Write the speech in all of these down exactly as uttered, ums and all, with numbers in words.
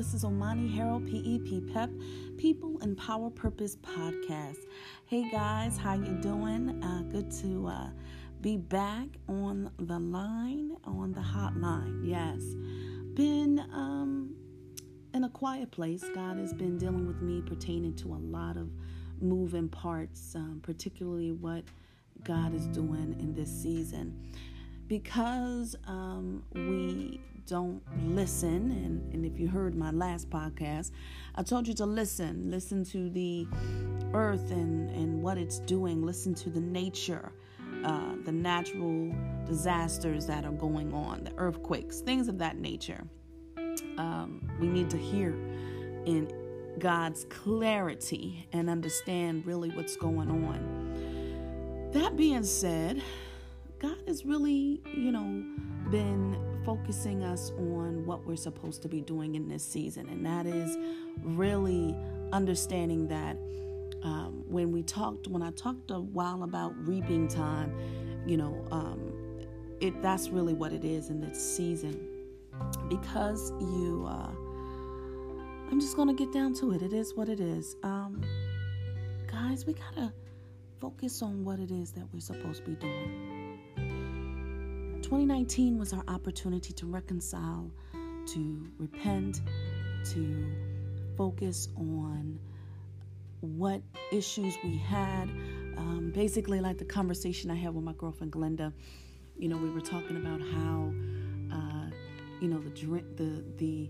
This is Omani Harold, P E P, P E P, People and Power Purpose Podcast. Hey guys, how you doing? Uh, good to uh, be back on the line, on the hotline. Yes, been um, in a quiet place. God has been dealing with me pertaining to a lot of moving parts, um, particularly what God is doing in this season. Because um, we don't listen, and, and if you heard my last podcast, I told you to listen. Listen to the earth and, and what it's doing. Listen to the nature, uh, the natural disasters that are going on, the earthquakes, things of that nature. Um, we need to hear in God's clarity and understand really what's going on. That being said, God has really, you know, been focusing us on what we're supposed to be doing in this season. And that is really understanding that um, when we talked, when I talked a while about reaping time, you know, um, it that's really what it is in this season. Because you, uh, I'm just going to get down to it. It is what it is. Um, guys, we got to focus on what it is that we're supposed to be doing. twenty nineteen was our opportunity to reconcile, to repent, to focus on what issues we had. Um, basically, like the conversation I had with my girlfriend Glenda, you know, we were talking about how, uh, you know, the the the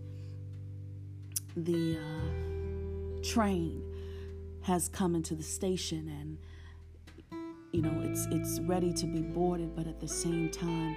the uh, train has come into the station, and you know, it's it's ready to be boarded, but at the same time,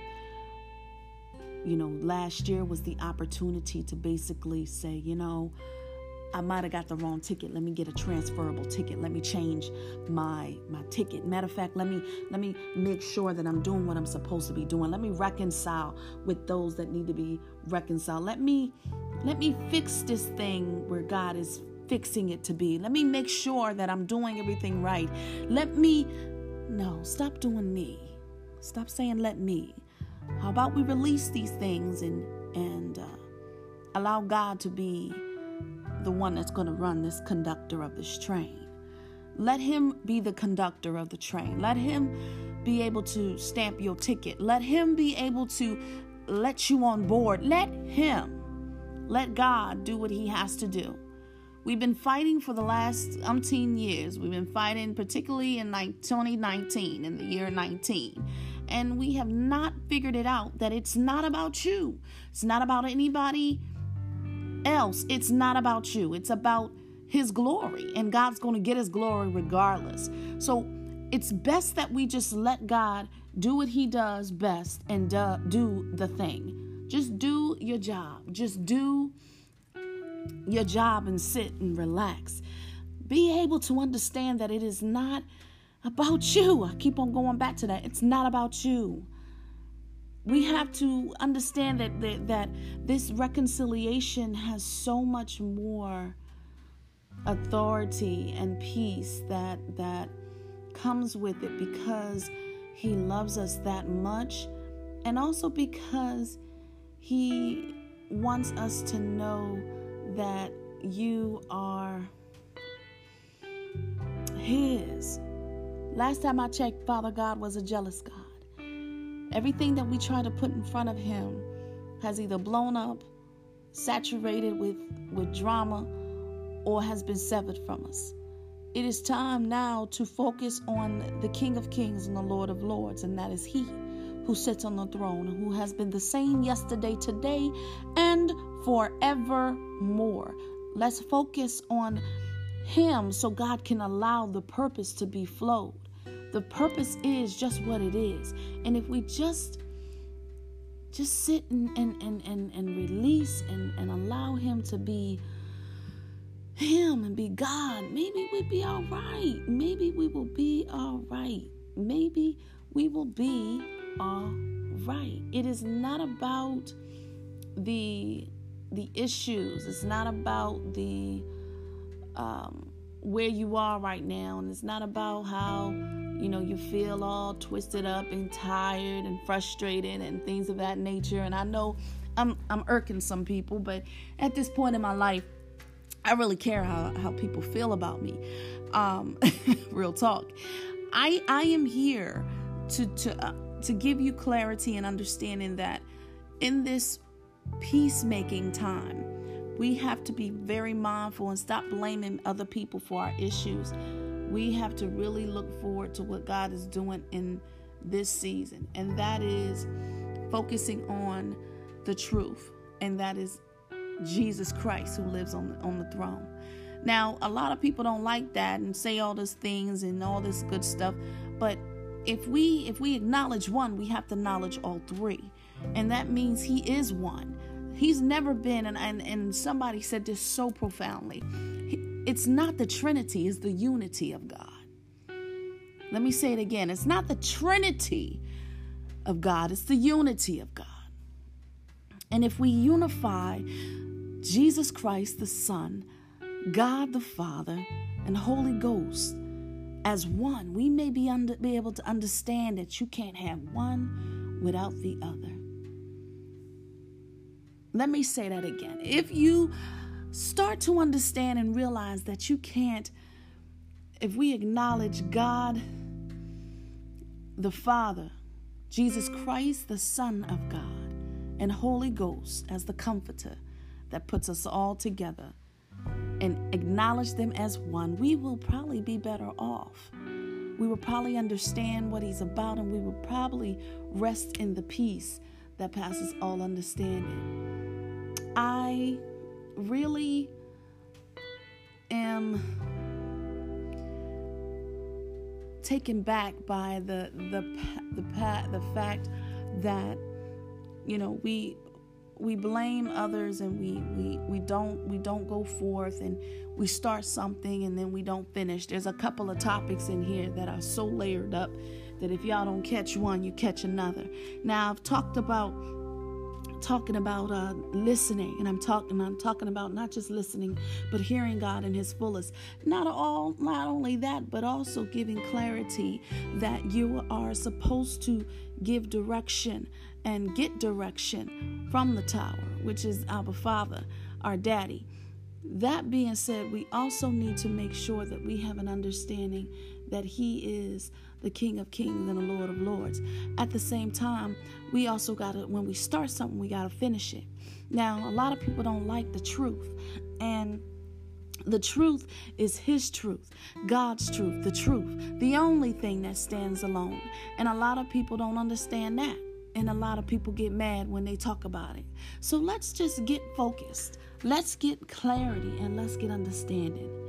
you know, last year was the opportunity to basically say, you know, I might have got the wrong ticket. Let me get a transferable ticket. Let me change my my ticket. Matter of fact, let me let me make sure that I'm doing what I'm supposed to be doing. Let me reconcile with those that need to be reconciled. Let me let me fix this thing where God is fixing it to be. Let me make sure that I'm doing everything right. Let me No, stop doing me. Stop saying let me. How about we release these things and and uh, allow God to be the one that's going to run this conductor of this train. Let him be the conductor of the train. Let him be able to stamp your ticket. Let him be able to let you on board. Let him, let God do what he has to do. We've been fighting for the last umpteen years. We've been fighting particularly in twenty nineteen, in the year nineteen. And we have not figured it out that it's not about you. It's not about anybody else. It's not about you. It's about his glory. And God's going to get his glory regardless. So it's best that we just let God do what he does best and do, do the thing. Just do your job. Just do your job and sit and relax. Be able to understand that it is not about you. I keep on going back to that. It's not about you. We have to understand that, that, that this reconciliation has so much more authority and peace that, that comes with it because he loves us that much, and also because he wants us to know that you are his. Last time I checked, Father God was a jealous God. Everything that we try to put in front of him has either blown up, saturated with, with drama, or has been severed from us. It is time now to focus on the King of Kings and the Lord of Lords, and that is he who sits on the throne, who has been the same yesterday, today, and forevermore. Let's focus on him so God can allow the purpose to be flowed. The purpose is just what it is. And if we just just sit and and, and, and, and release and, and allow him to be him and be God, maybe we'll be all right. Maybe we will be all right. Maybe we will be all right. It is not about the the issues. It's not about the um, where you are right now, and it's not about how you know you feel all twisted up and tired and frustrated and things of that nature. And I know I'm I'm irking some people, but at this point in my life, I really care how, how people feel about me. Um, real talk. I I am here to to uh, to give you clarity and understanding that in this peacemaking time, we have to be very mindful and stop blaming other people for our issues. We have to really look forward to what God is doing in this season, and that is focusing on the truth, and that is Jesus Christ who lives on the, on the throne. Now, a lot of people don't like that and say all these things and all this good stuff, but if we if we acknowledge one, we have to acknowledge all three, and that means He is one. He's never been, and, and, and somebody said this so profoundly, it's not the Trinity, it's the unity of God. Let me say it again. It's not the Trinity of God, it's the unity of God. And if we unify Jesus Christ, the Son, God the Father, and Holy Ghost as one, we may be, under, be able to understand that you can't have one without the other. Let me say that again. If you start to understand and realize that you can't, if we acknowledge God, the Father, Jesus Christ, the Son of God, and Holy Ghost as the comforter that puts us all together, and acknowledge them as one, we will probably be better off. We will probably understand what He's about, and we will probably rest in the peace that passes all understanding. I really am taken back by the the the the fact that, you know, we we blame others, and we we we don't we don't go forth, and we start something and then we don't finish. There's a couple of topics in here that are so layered up that if y'all don't catch one, you catch another. Now, I've talked about talking about uh, listening, and I'm talking I'm talking about not just listening, but hearing God in His fullest. Not all, not only that, but also giving clarity that you are supposed to give direction and get direction from the tower, which is our Father, our Daddy. That being said, we also need to make sure that we have an understanding that He is the King of Kings and the Lord of Lords. At the same time, we also got to, when we start something, we got to finish it. Now, a lot of people don't like the truth, and the truth is His truth, God's truth, the truth, the only thing that stands alone. And a lot of people don't understand that, and a lot of people get mad when they talk about it. So let's just get focused. Let's get clarity, and let's get understanding.